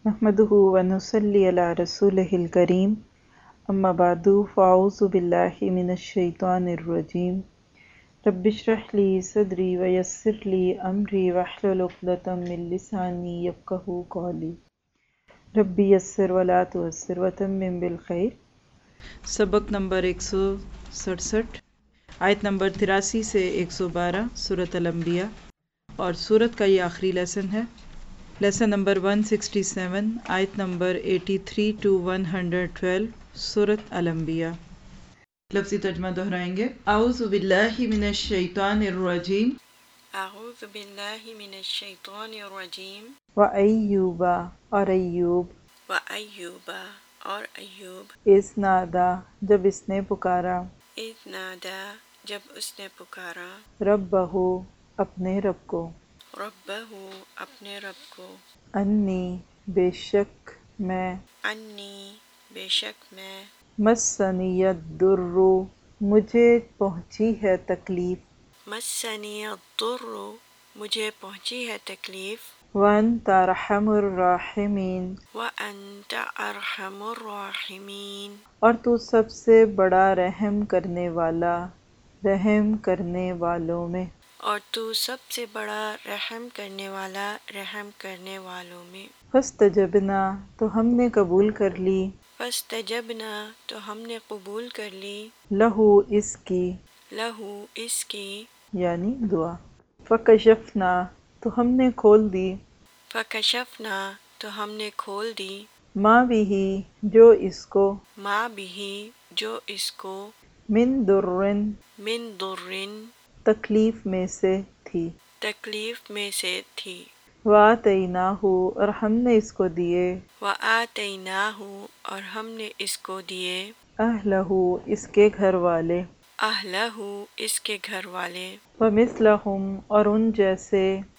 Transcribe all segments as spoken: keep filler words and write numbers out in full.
نحمدہ ونصلی علی رسولہ الکریم اما بعد فاعوذ باللہ من الشیطان الرجیم رب اشرح لی صدری ویسر لی امری واحلل عقدۃ من لسانی یفقہوا قولی رب یسر ولا تعسر وتمم بالخیر۔ سبق نمبر ایک سو سڑسٹھ، آیت نمبر تراسی سے ایک سو بارہ، سورۃ الانبیاء، اور سورت کا یہ آخری لیسن ہے۔ لیسن نمبر ایک سو سڑسٹھ، آیت نمبر تراسی ٹو ایک سو بارہ، سورت الانبیاء۔ لفظی ترجمہ دہرائیں گے۔ اعوذ باللہ من الشیطان الرجیم اعوذ باللہ من الشیطان الرجیم وَأَيُّوبَ اور ایوب، وَأَيُّوبَ اور ایوب، اذ نادا جب اس نے پکارا، اذ نادا جب اس نے پکارا، ربہ اپنے رب کو، ربہ اپنے رب کو، انی بے شک میں، انی بے شک میں، مسنی الضر مجھے پہنچی ہے تکلیف، مسنی الضر مجھے پہنچی ہے تکلیف، وانت ارحم الراحمین وانت ارحم الراحمین اور تو سب سے بڑا رحم کرنے والا رحم کرنے والوں میں، اور تو سب سے بڑا رحم کرنے والا رحم کرنے والوں میں۔ فاستجبنا تو ہم نے قبول کر لی، فاستجبنا تو ہم نے قبول کر لی، لہو اس کی لہو اس کی، یعنی دعا، فکشفنا تو ہم نے کھول دی، فکشفنا تو ہم نے کھول دی، ماں بھی جو اس کو، ما بھی جو اس کو، من درن من درن تکلیف میں سے تھی، تکلیف میں سے تھی، وآتیناہ اور ہم نے اس کو دیے، وآتیناہ اور ہم نے اس کو دیے، اہلہ اس کے گھر والے، اہلہ اس کے گھر والے، ومثلہم اور ان جیسے،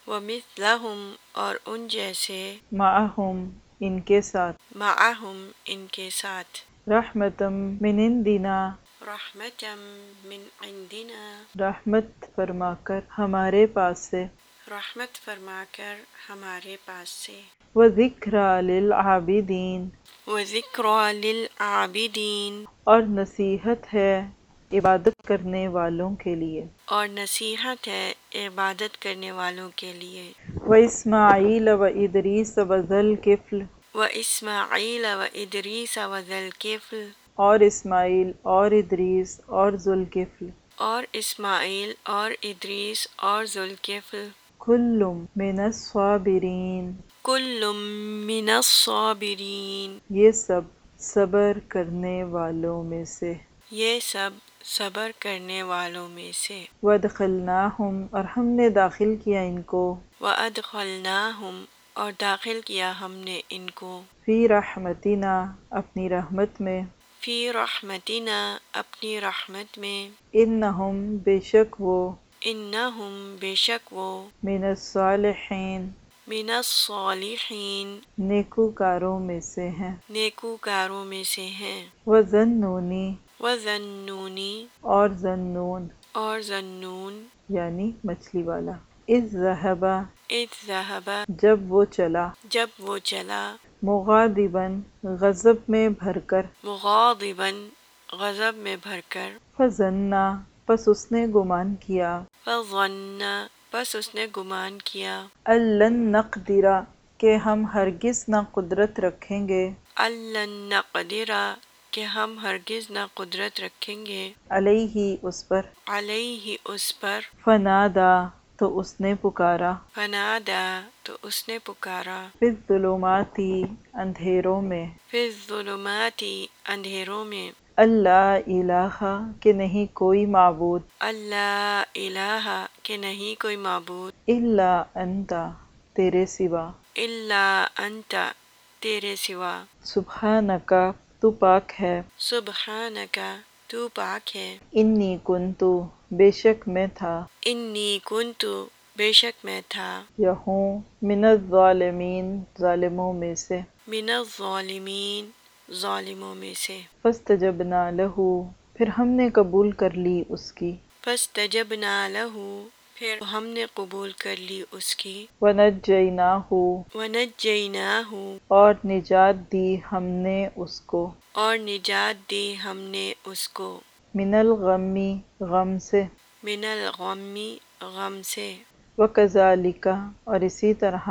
ومثلہم اور ان جیسے، معہم ان کے ساتھ، معہم ان کے ساتھ، رحمتم من عندنا رحمتم من عندنا رحمت فرما کر ہمارے پاس سے، رحمت فرما کر ہمارے پاس سے، وذکریٰ للعابدین وذکریٰ للعابدین اور نصیحت ہے عبادت کرنے والوں کے لیے، اور نصیحت ہے عبادت کرنے والوں کے لیے، واسماعیل وادریس وذی الکفل واسماعیل وادریس وذی الکفل اور اسماعیل اور ادریس اور ذوالکفل، اور اسماعیل اور ادریس اور ذوالکفل، کل من الصابرین کل من الصابرین یہ سب صبر کرنے والوں میں سے، یہ سب صبر کرنے والوں میں سے، وادخلناہم اور ہم نے داخل کیا ان کو، وَأَدْخَلْنَاهُمْ اور داخل کیا ہم نے ان کو، فی رحمتنا اپنی رحمت میں، فی رحمتنا اپنی رحمت میں، انہم بے شک وہ، انہم بے شک وہ، من الصالحین من الصالحین نیکوکاروں میں سے ہیں، نیکوکاروں میں سے ہیں، وظنونی وَظَنُّونِ اور ظنون اور ظنون یعنی مچھلی والا، اذ ذہبا اذ ذہب جب وہ چلا، جب وہ چلا، مغاضباً غضب میں بھر کر، مغاضباً غضب میں بھر کر، فظنّا پس اس نے گمان کیا، فظن پس اس نے گمان کیا، ان لن نقدر کہ ہم ہرگز نہ قدرت رکھیں گے، اَلَّن نَقْدِرَ کہ ہم ہرگز نہ قدرت رکھیں گے، علیہ اس پر، علیہ اس پر، فنادا تو اس نے پکارا، فنادا تو اس نے پکارا، فی الظلمات اندھیروں میں، فی الظلمات اندھیروں میں، اللہ الہ کہ نہیں کوئی معبود، اللہ الہ کہ نہیں کوئی معبود، الا انت تیرے سوا، الا انت تیرے سوا، سبحانک تو پاک ہے، سبحانک تو پاک ہے، انی کنتو بے شک میں تھا، انی کنتو بے شک میں تھا، یا ہوں من الظالمین ظالموں میں سے، من الظالمین ظالموں میں سے، فاستجبنا لہ پھر ہم نے قبول کر لی اس کی، فاستجبنا لہ پھر ہم نے قبول کر لی اس کی، وَنَجَّيْنَاهُ وَنَجَّيْنَاهُ اور نجات دی ہم نے اس کو، اور نجات دی ہم نے اس کو، من الغم غم سے، من الغم غم سے، وَكَذَلِكَ اور اسی طرح،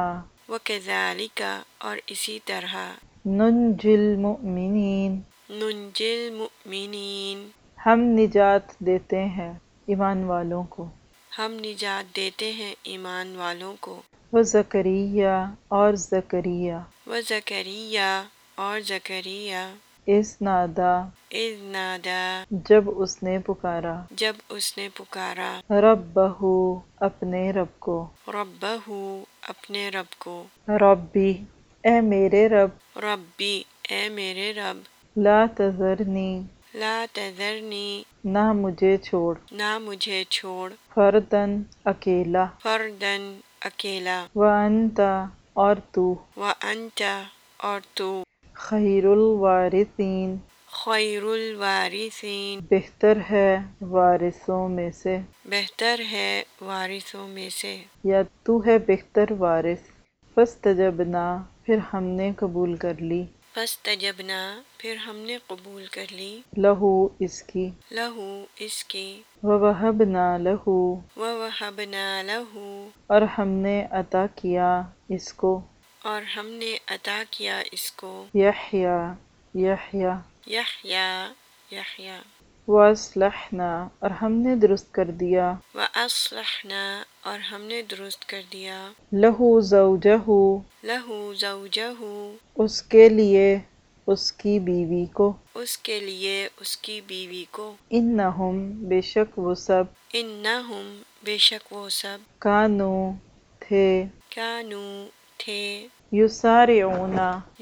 وَكَذَلِكَ اور اسی طرح، نُنْجِي الْمُؤْمِنِينَ نُنْجِي الْمُؤْمِنِينَ ہم نجات دیتے ہیں ایمان والوں کو، ہم نجات دیتے ہیں ایمان والوں کو، وَزَكَرِيَّا اور زکریا، وَزَكَرِيَّا اور زکریا، اِذْ نَادَا اِذْ نَادَا جب اس نے پکارا، جب اس نے پکارا، رَبَّهُ اپنے رب کو، رَبَّهُ اپنے رب کو، ربی اے میرے رب، ربی اے میرے رب، لا تذرنی لا تذرنی نہ مجھے چھوڑ، نہ مجھے چھوڑ، فردن اکیلا، فردن اکیلا، وانت اور تو، وانت اور تو، خیر الوارثین خیر الوارثین بہتر ہے وارثوں میں سے، بہتر ہے وارثوں میں سے، یا تو ہے بہتر وارث، فاستجبنا پھر ہم نے قبول کر لی، فاستجبنا پھر ہم نے قبول کر لی، لہو اس کی، لہو اس کی، ووہبنا لہو ووہبنا لہو اور ہم نے عطا کیا اس کو، اور ہم نے عطا کیا اس کو، یحییٰ یحییٰ یحییٰ یحییٰ، واصلحنا اور ہم نے درست کر دیا، وَأَصْلَحْنَا اور ہم نے درست کر دیا، لہو زوجہ لہو زوجہ اس کے لیے اس کی بیوی کو، اس کے لیے اس کی بیوی کو، انہم بے شک وہ سب، انہم بے شک وہ سب، کانو تھے، کانو تھے، یسارعون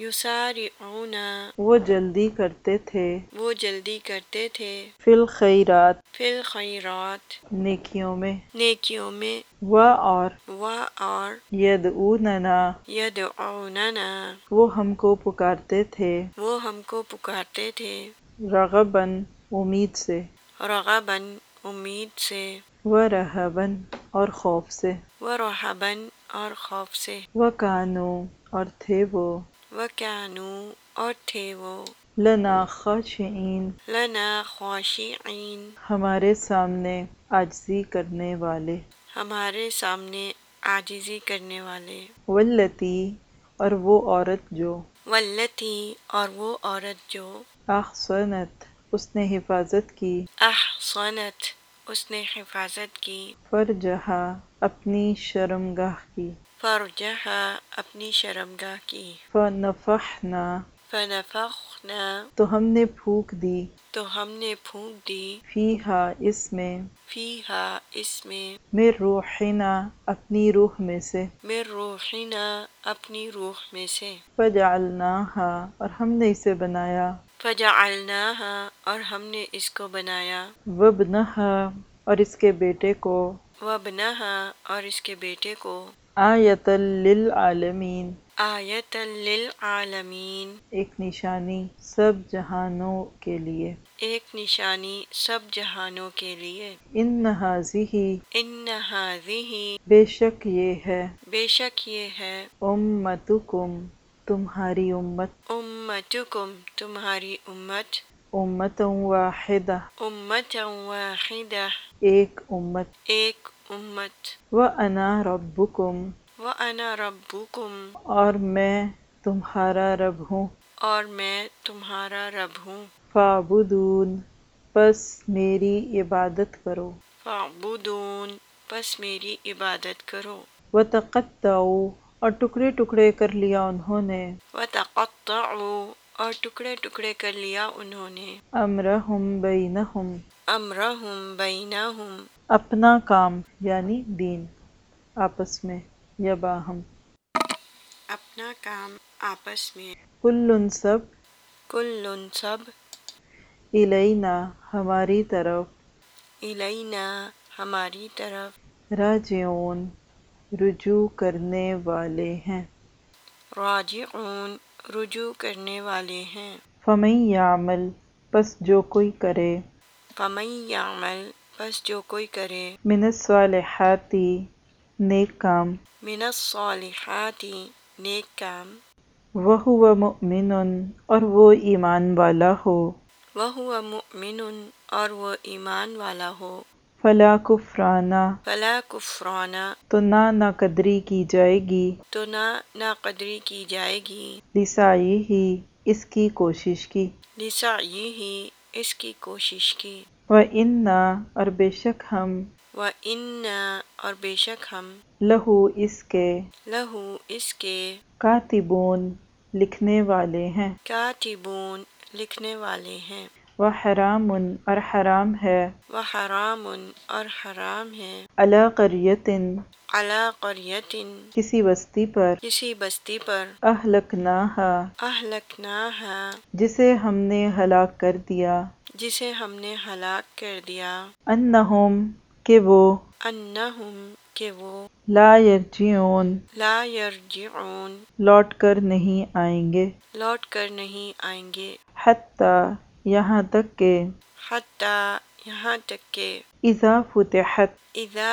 یسارعون وہ جلدی کرتے تھے، وہ جلدی کرتے تھے، فی الخیرات فی الخیرات نیکیوں میں، نیکیوں میں، و اور و اور یدعوننا یدعوننا وہ ہم کو پکارتے تھے، وہ ہم کو پکارتے تھے، رغباً امید سے، رغباً امید سے، و رہباً اور خوف سے، ورہباً اور خوف سے، وکانو اور تھے وہ، وَكَانُوا اور تھے وہ، لنا خاشعین لنا خاشعین ہمارے سامنے عاجزی کرنے والے، ہمارے سامنے عاجزی کرنے والے، والتی اور وہ عورت جو، والتی اور وہ عورت جو، احصنت اس نے حفاظت کی، احصنت اس نے حفاظت کی، فرجہا اپنی شرمگاہ کی، فرجہا اپنی شرمگاہ کی، فنفخنا فنفخنا تو ہم نے پھونک دی، تو ہم نے پھونک دی، فیہا اس میں، فیہا اس میں، من روحنا اپنی روح میں سے، من روحنا اپنی روح میں سے، فجعلناہا اور ہم نے اسے بنایا، فجعلناہا اور ہم نے اس کو بنایا، وابنہا اور اس کے بیٹے کو، وابنہا اور اس کے بیٹے کو، آیۃ للعالمین آیۃ للعالمین ایک نشانی سب جہانوں کے لیے، ایک نشانی سب جہانوں کے لیے، ان ہذہ ان ہذہ بے شک یہ ہے، بے شک یہ ہے، امتکم تمہاری امت، امتکم تمہاری امت، امۃ واحدہ امۃ واحدہ ایک امت، ایک امت، وانا ربکم وَأَنَا رَبُّكُمْ اور میں تمہارا رب ہوں، اور میں تمہارا رب ہوں، فاعبدون پس میری عبادت کرو، فَاعْبُدُونِ پس میری عبادت کرو، وتقطعوا اور ٹکڑے ٹکڑے کر لیا انہوں نے، وَتَقَطَّعُوا اور ٹکڑے ٹکڑے کر لیا انہوں نے، امرہم بینہم امرہم بینہم اپنا کام یعنی دین آپس میں یا باہم، اپنا کام آپس میں، کل سب کل سب الینا ہماری طرف، الینا ہماری طرف، راجعون رجوع کرنے والے ہیں، راجعون رجوع کرنے والے ہیں، فمن یعمل پس جو کوئی کرے، فَمَن یعمل بس جو کوئی کرے من الصالحاتی نیک کام، من الصالحات نیک کام، وہو مؤمن اور وہ ایمان والا ہو، وہو مؤمن اور وہ ایمان والا ہو، فلا کفرانہ فلا کفران تو نہ نا قدری کی جائے گی، تو نہ ناقدری کی جائے گی، لسائی ہی اس کی کوشش کی، لسعیہ اس کی کوشش کی، وَإِنَّا اور بے شک ہم، وَإِنَّا اور بے شک ہم، لہو اس کے، لہو اس کے، کاتبون لکھنے والے ہیں، کاتبون لکھنے والے ہیں، وحرام اور حرام ہے، وحرام اور حرام ہے، علی قریۃ علی قریۃ کسی بستی پر، کسی بستی پر، اہلکناہا اہلکناہا جسے ہم نے ہلاک کر دیا، جسے ہم نے ہلاک کر دیا، انہم کہ وہ، انہم کہ وہ، لا یرجعون لا یرجعون لوٹ کر نہیں آئیں گے، لوٹ کر نہیں آئیں گے، حتی یہاں تک کہ، حتیٰ یہاں تک کہ، اذا فتحت اذا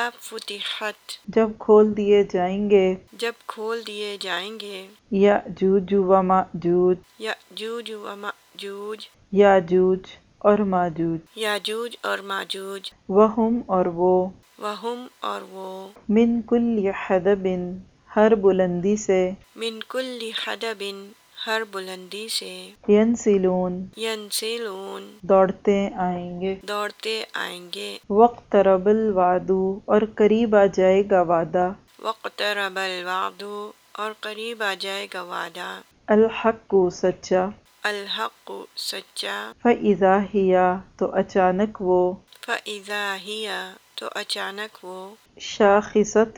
فتحت جب کھول دیے جائیں گے، جب کھول دیے جائیں گے، یأجوج و ماجوج یأجوج و مأجوج یاجوج اور ماجوج، یاجوج اور ماجوج، وہم اور وہ، وہم اور وہ، من کل حدب ہر بلندی سے، من کل حدب ہر بلندی سے، ینسلون ینسلون دوڑتے آئیں گے، دوڑتے آئیں گے، واقترب الوعد اور قریب آ جائے گا وعدہ، واقترب الوعد اور قریب آ جائے گا وعدہ، الحق سچا، الحق سچا، فإذا ہی تو اچانک وہ، فإذا ہی تو اچانک وہ، شاخصۃ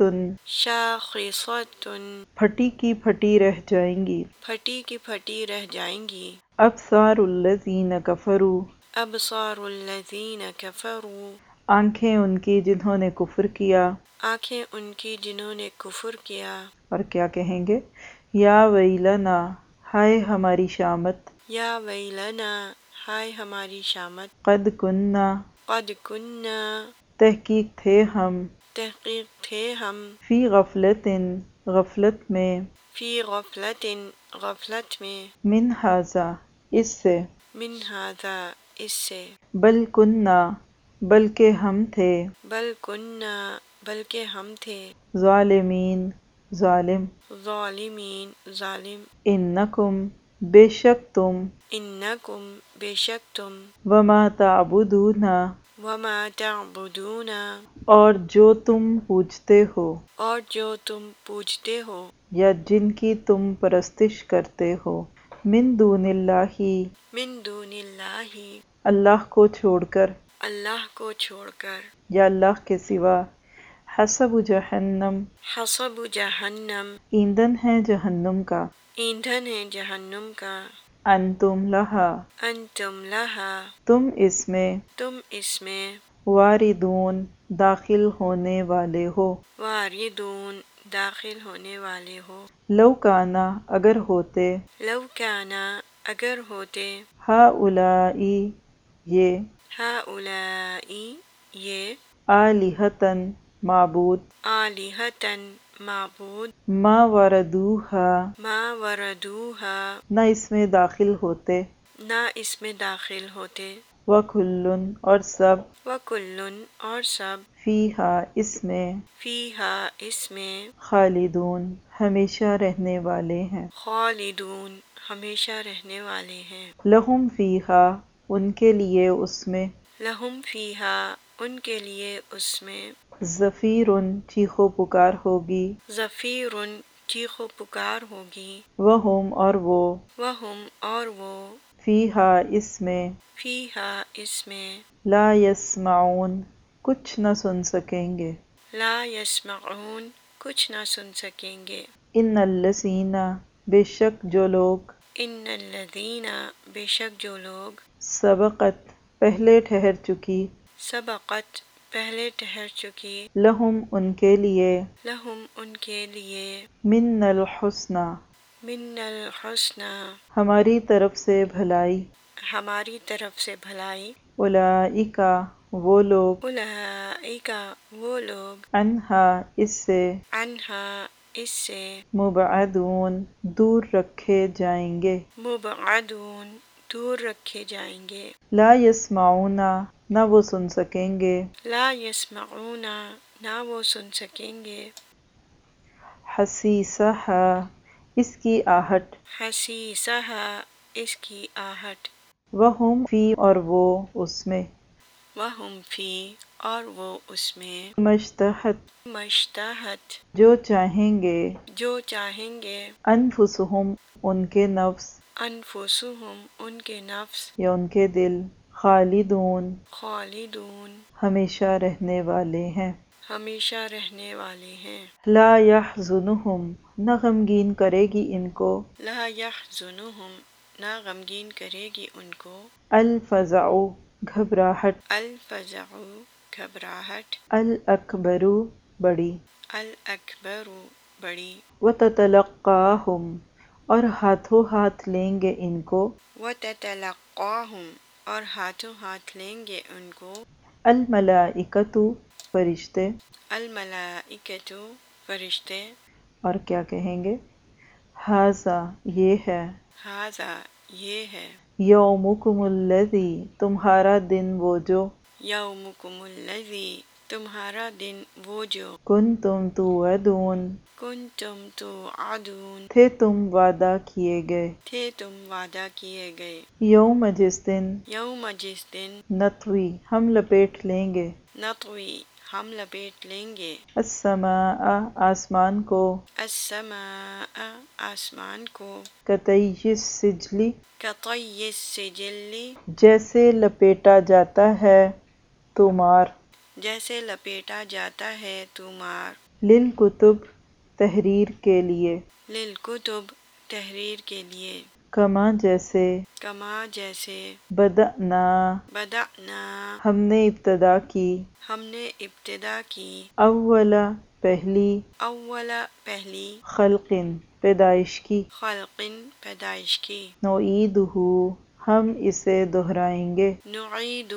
شاخصۃ پھٹی کی پھٹی رہ جائیں گی، پھٹی کی پھٹی رہ جائیں گی، ابصار الذین کفروا ابصار الذین کفروا آنکھیں ان کی جنہوں نے کفر کیا، آنکھیں ان کی جنہوں نے کفر کیا، اور کیا کہیں گے، یا ویلنا ہائے ہماری شامت، یا ویلنا ہائے ہماری شامت، قد کننا قد کننا تحقیق تھے ہم، تحقیق تھے ہم، فی غفلت غفلت میں، فی غفلت غفلت میں، من ھذا اس سے، من ھذا اس سے، بل کننا بلکہ ہم تھے، بل کننا بلکہ ہم تھے، ظالمین ظالم، ظالمین ظالم، انکم بے شک تم، انکم بے شک تم، وما تعبدون وما تعبدون اور جو تم پوجتے ہو، اور جو تم پوجتے ہو، یا جن کی تم پرستش کرتے ہو، من دون اللہ من دون اللہ اللہ کو چھوڑ کر، اللہ کو چھوڑ کر، یا اللہ کے سوا، حسب جہنم حسب جہنم ایندھن ہے جہنم کا، ایندھن ہے جہنم کا، انتم لہا انتم لہا تم اس میں، تم اس میں، واردون داخل ہونے والے ہو، واردون داخل ہونے والے ہو، لو کانا اگر ہوتے، لو کانا اگر ہوتے، ہؤلائی یہ، ہؤلائی یہ، آلہۃً معبود، آلہۃً معبود، ما وردوہا ما وردوہا نہ اس میں داخل ہوتے، نہ اس میں داخل ہوتے، وکلن اور سب، وکلن اور سب، فیہا اس میں، فیہا اس میں، خالدون ہمیشہ رہنے والے ہیں، خالدون ہمیشہ رہنے والے ہیں، لہم فیہا ان کے لیے اس میں، لہم فیہا ان کے لیے اس میں، زفیر چیخو پکار ہوگی، زفیر چیخ و پکار ہوگی، وہم اور وہ، وہم اور وہ، فیہا اس میں، فیہا اس میں، لا یسمعون کچھ نہ سن سکیں گے، لا یسمعون کچھ نہ سن سکیں گے، ان الذین بے شک جو لوگ، ان الذین بے شک جو لوگ، سبقت پہلے ٹھہر چکی، سبقت پہلے ٹھہر چکی، لہم ان کے لیے، لہم ان کے لیے، من الحسنی من الحسنی ہماری طرف سے بھلائی، ہماری طرف سے بھلائی، اولئک وہ لوگ، اولئک وہ لوگ، عنہا اس سے، عنہا اس سے، مبعدون دور رکھے جائیں گے، مبعدون دور رکھے جائیں گے، لا یسمعون نہ وہ سن سکیں گے، لا یسمعون نہ وہ سن سکیں گے، حسیسہا اس کی آہٹ، حسیسہا اس کی آہٹ، وہم فی اور وہ اس میں، وہم فی اور وہ اس میں، مشتہت مشتہت جو چاہیں گے، جو چاہیں گے، انفسہم ان کے نفس انفسہم ان کے نفس، یا ان کے دل، خالدون خالدون ہمیشہ رہنے والے ہیں، ہمیشہ رہنے والے ہیں، لا یحزنہم نہ غمگین کرے گی ان کو، لا یحزنہم نہ غمگین کرے گی ان کو، الفزع گھبراہٹ، الفزع گھبراہٹ، الاکبر بڑی، الاکبر بڑی، وتتلقاہم اور ہاتھوں ہاتھ لیں گے ان کو، وتتلقاہم اور ہاتھوں ہاتھ لیں گے ان کو، الملائکۃ فرشتے، الملائکۃ فرشتے، اور کیا کہیں گے، ھذا یہ ہے، ھذا یہ ہے، یومکم الذی تمہارا دن وہ جو، یومکم الذی تمہارا دن وہ جو، کنتم توعدون کنتم توعدون تھے تم وعدہ کیے گئے، تھے تم وعدہ کیے گئے، یوم جس دن، یوم جس دن، نطوی ہم لپیٹ لیں گے، نطوی ہم لپیٹ لیں گے، السماء آسمان کو، السماء آسمان کو، کطی السجل کطی السجل جیسے لپیٹا جاتا ہے طومار، جیسے لپیٹا جاتا ہے طومار، للکتب تحریر کے لیے، للکتب تحریر کے لیے، کما جیسے، کما جیسے، بدأنا بدأنا ہم نے ابتدا کی، ہم نے ابتدا کی، اول پہلی، اول پہلی، خلق پیدائش کی، خلق پیدائش کی، نعیدہ ہم اسے دہرائیں گے نعیدہ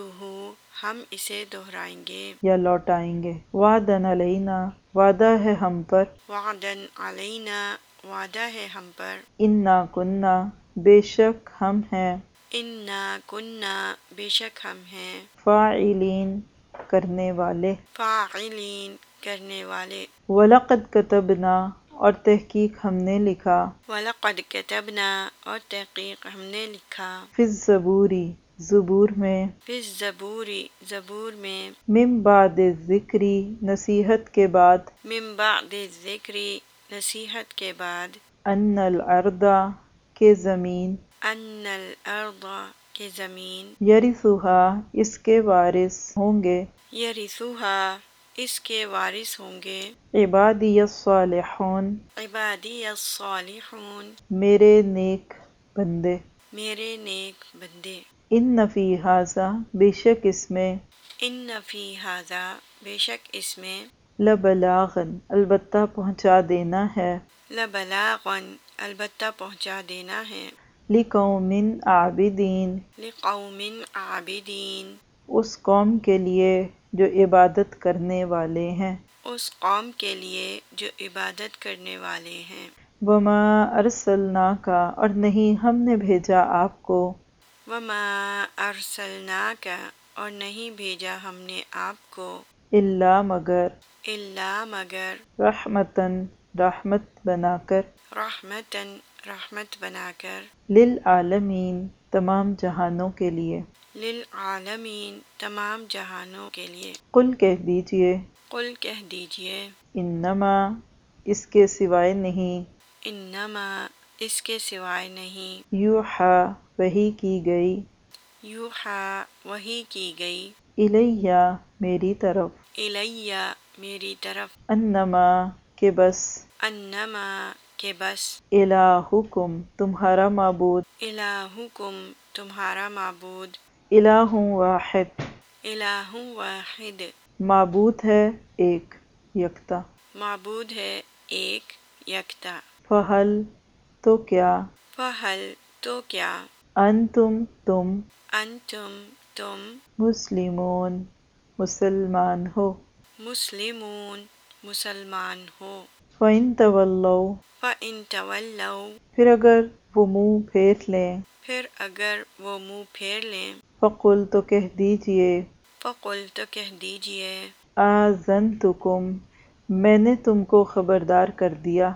ہم اسے دہرائیں گے، یا لوٹائیں گے، وعدن علینا وعدہ ہے ہم پر، وعدن علینا وعدہ ہے ہم پر، انا کننا بے شک ہم ہیں، انا کننا بے شک ہم ہیں، فاعلین کرنے والے، فاعلین کرنے والے، وَلَقَدْ كَتَبْنَا اور تحقیق ہم نے لکھا، وَلَقَدْ كَتَبْنَا اور تحقیق ہم نے لکھا، فِي الزَّبُورِ زبور میں، فِي الزَّبُورِ زبور میں، من بعد الذکر نصیحت کے بعد، من بعد الذکر نصیحت کے بعد، ان الارض کے زمین، ان الارض کے زمین، یرثها اس کے وارث ہوں گے، یرثها اس کے وارث ہوں گے، عبادی الصالحون عبادی الصالحون میرے نیک بندے، میرے نیک بندے، ان فی ھذا بے شک اس میں، ان فی ھذا بے شک اس میں، لبلاغن البتہ پہنچا دینا ہے، لبلاغن البتہ پہنچا دینا ہے، لقوم عابدین لقوم عابدین اس قوم کے لیے جو عبادت کرنے والے ہیں، اس قوم کے لیے جو عبادت کرنے والے ہیں، وما ارسلناک اور نہیں ہم نے بھیجا آپ کو، وما ارسلناک اور نہیں بھیجا ہم نے آپ کو، الا مگر، الا مگر، رحمتن رحمت بنا کر، رحمتن رحمت بنا کر، للعالمین تمام جہانوں کے لیے، للعالمین تمام جہانوں کے لیے، قل کہہ دیجئے، قل کہہ دیجئے، انما اس کے سوائے نہیں، انما اس کے سوائے نہیں، یوحا وحی کی گئی، یوحا وحی کی گئی، الیہ میری طرف، الیہ میری طرف، انما کہ بس، انما کہ بس، الہکم تمہارا معبود، الہکم تمہارا معبود، الہ واحد الہ واحد معبود ہے ایک یکتا، معبود ہے ایک یکتا، فہل تو کیا، فہل تو کیا، انتم تم، انتم تم، مسلمون مسلمان ہو، مسلمون مسلمان ہو، فَإِن تَوَلَّوْا فَإِن تَوَلَّوْا پھر اگر وہ منہ پھیر لیں، پھر اگر وہ منہ پھیر لیں، فَقُلْ تو کہہ دیجئے، فَقُلْ تو کہہ دیجئے، آذَنْتُکُم میں نے تم کو خبردار کر دیا،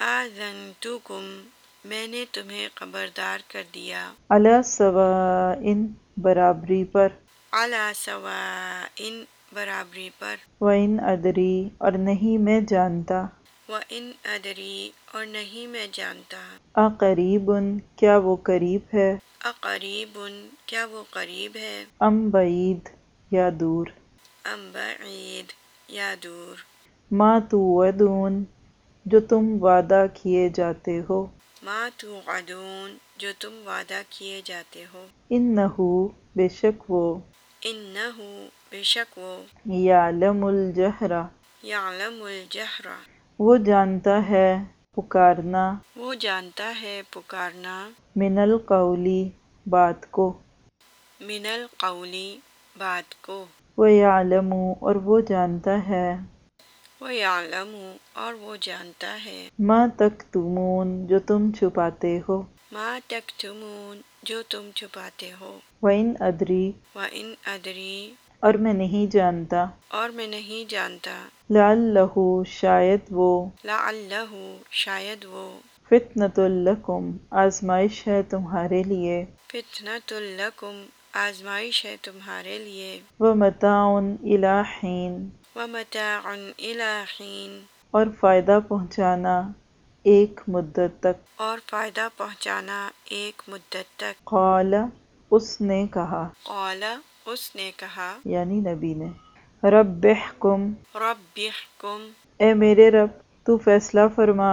آذنتکم میں نے تمہیں خبردار کر دیا، علی سواء برابری پر، علی سواء برابری پر، وَإِنْ أَدْرِي اور نہیں میں جانتا، وَإِنْ أَدْرِي اور نہیں میں جانتا، اقریب کیا وہ قریب ہے، اقریب کیا وہ قریب ہے، ام بعید یا دور، ام بعید یا دور، ما توعدون جو تم وعدہ کیے جاتے ہو، ما توعدون جو تم وعدہ کیے جاتے ہو، انہو بے شک وہ، انہو بے شک وہ، یعلم الجہر یعلم الجہر وہ جانتا ہے پکارنا، وہ جانتا ہے پکارنا، من القولی بات کو، من القولی بات کو، وَيَعْلَمُ اور وہ جانتا ہے، وَيَعْلَمُ اور وہ جانتا ہے، ما تکتمون جو تم چھپاتے ہو، ما تکتمون جو تم چھپاتے ہو، وَإِنْ أَدْرِي وَإِنْ أَدْرِي اور میں نہیں جانتا، اور میں نہیں جانتا، لعلہ شاید وہ، لعلہ شاید وہ، فتنۃ لکم آزمائش ہے تمہارے لیے، فتنۃ لکم آزمائش ہے تمہارے لیے، ومتاع الی حین ومتاع الی حین اور فائدہ پہنچانا ایک مدت تک، اور فائدہ پہنچانا ایک مدت تک، قال اس نے کہا قال اس نے کہا، یعنی نبی نے، رب احکم رب احکم اے میرے رب تو فیصلہ فرما،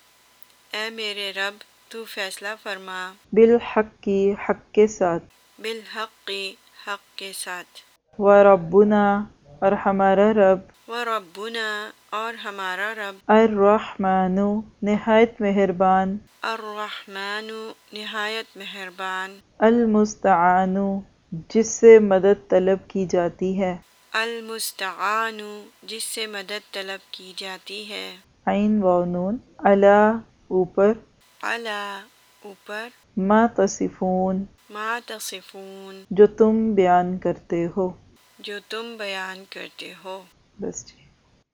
اے میرے رب تو فیصلہ فرما، بالحق کی حق کے ساتھ، بالحق حق کے ساتھ، وربنا اور ہمارا رب، وربنا اور ہمارا رب، الرحمن نہایت مہربان، الرحمن نہایت مہربان، المستعان جس سے مدد طلب کی جاتی ہے، المستعان جس سے مدد طلب کی جاتی ہے، عین واو نون، علی اوپر، علی اوپر، ما تصفون ما تصفون جو تم بیان کرتے ہو، جو تم بیان کرتے ہو۔ بس جی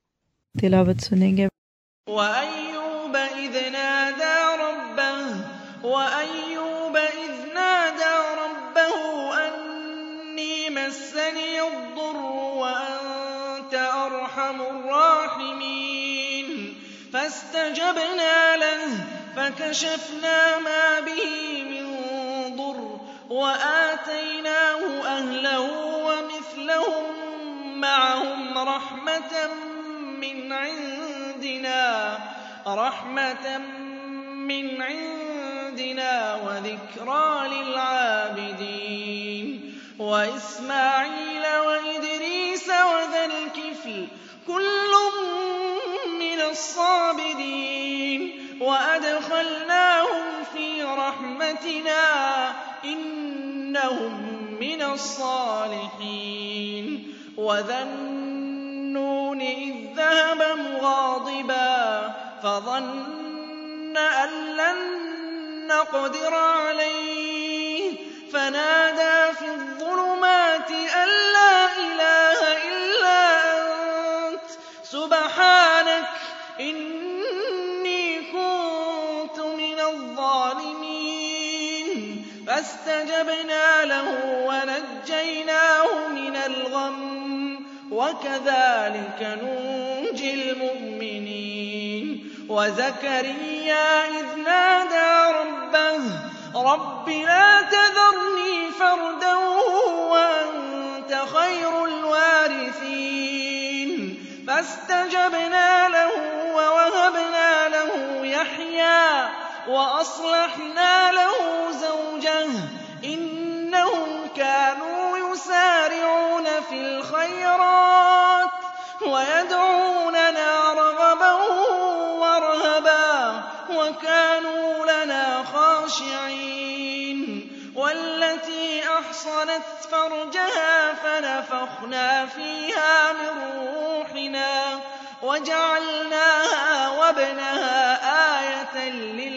تلاوت سنیں گے۔ وَأَيُّوبَ إِذْ نَادَىٰ رَبَّهُ وَأَيُّوبَ إِذْ نَادَىٰ رَبَّهُ أَنِّي مَسَّنِيَ الضُّرُّ وَأَنتَ أَرْحَمُ الرَّاحِمِينَ فَاسْتَجَبْنَا لَهُ فَكَشَفْنَا مَا بِهِ مِن ضُرٍّ وَآتَيْنَاهُ أَهْلَهُ وَمِثْلَهُم مَّعَهُمْ رَحْمَةً مِّنْ عِندِنَا رحمة من عندنا وذكرى للعابدين وإسماعيل وإدريس وذا الكفل كل من الصابرين وأدخلناهم في رحمتنا إنهم من الصالحين وذا النون إذ ذهب مغاضبا فظن أن لن نقدر عليه فنادى في الظلمات أن لا إله إلا أنت سبحانك إني كنت من الظالمين فاستجبنا له ونجيناه من الغم وكذلك ننجي المؤمنين وزكريا إذ نادى ربه رب لا تذرني فردا وأنت خير الوارثين فاستجبنا له ووهبنا له يحيى وأصلحنا له زوجه إنهم كانوا يسارعون في الخيرات ويدعوننا رغبا ورهبا وكانوا لنا خاشعين والتي أحسنت أحصنت فرجها فنفخنا فيها من روحنا وجعلناها وابنها آية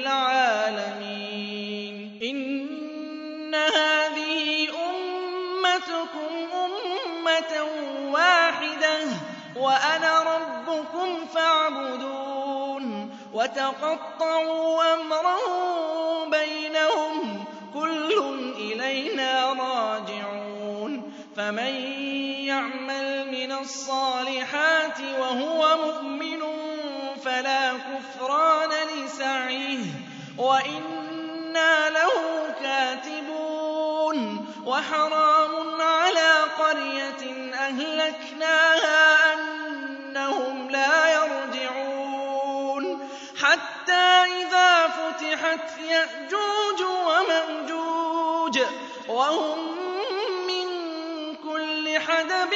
للعالمين إن هذه أمتكم أمة واحدة وأنا ربكم فاعبدون وتقطعوا أمرهم بينهم كل إلينا راجعون فمن يعمل من الصالحات وهو مؤمن فلا كفران لسعيه وإنا له كاتبون وحرام على قرية أهلكناها أنهم لا يرجعون حتى إذا فتحت يأجوج ومأجوج وهم من كل حدب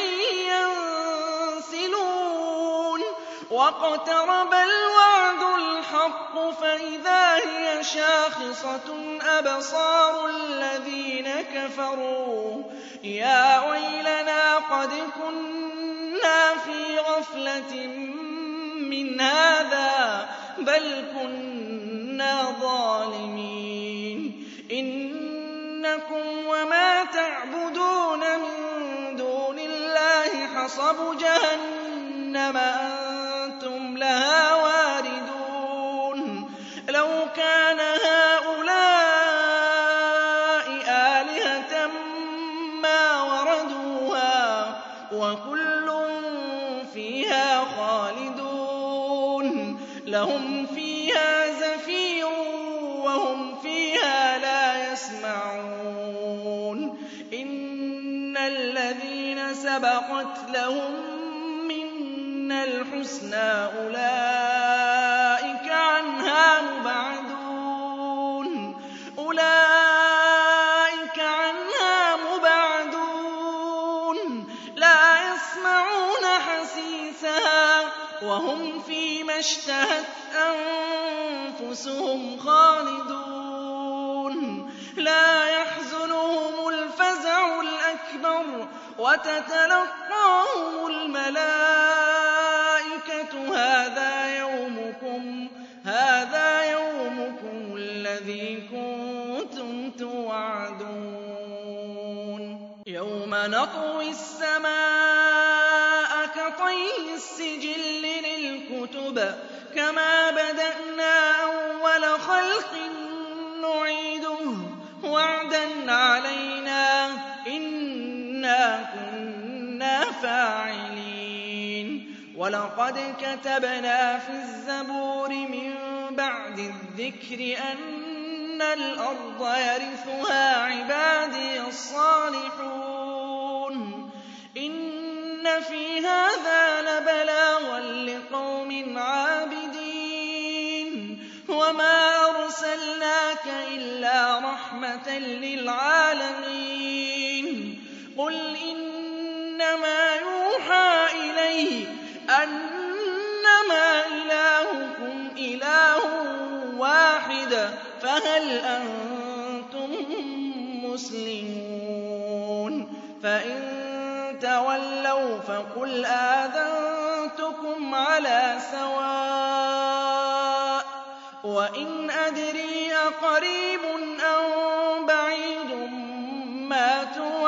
ينسلون واقترب الوعد الحق فإذا هي شاخصة أبصار الذين كفروا يا ويلنا قد كنا في غفلة من هذا بل كنا ظالمين إنكم وما تعبدون من دون الله حصب جهنم أنتم لها واردون لو كان هؤلاء آلهة ما وردوها وكل فيها خالدون لهم فيها زفير وهم فيها لا يسمعون إن الذين سبقت لهم منا الحسنى أولئك عنها مبعدون أولئك عنها مبعدون لا يسمعون حسيسها وهم فيما اشتهت أنفسهم خالدون لا يحزنهم الفزع الأكبر وتتلقاهم الملائكة هذا يومكم هذا يومكم الذي كنتم توعدون يوم نطوي السماء كطي السجل للكتب كما بدأنا أول خلق نعيده وعدا علينا إنا كنا فاعلين ولقد كتبنا في الزبور من بعد الذكر أن الأرض يرثها عبادي الصالحون إن في هذا لبلاغا لقوم عابدين وما أرسلناك إلا رحمة للعالمين قل إنما يوحى إلي أنما إلهكم إله واحد فهل أنتم مسلمون فإن تولوا فقل آذنتكم على سواء وإن أدري أقريب أم بعيد ما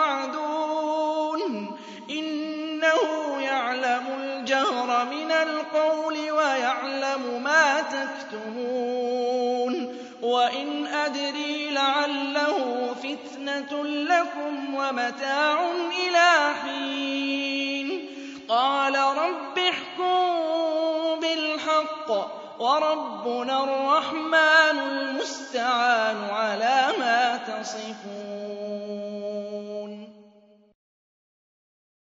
توعدون إنه يعلم الجهر من القول ويعلم ما تكتمون وإن أدري لعله فتنة لكم ومتاع إلى حين قال رب احكم بالحق وربنا الرحمن المستعان على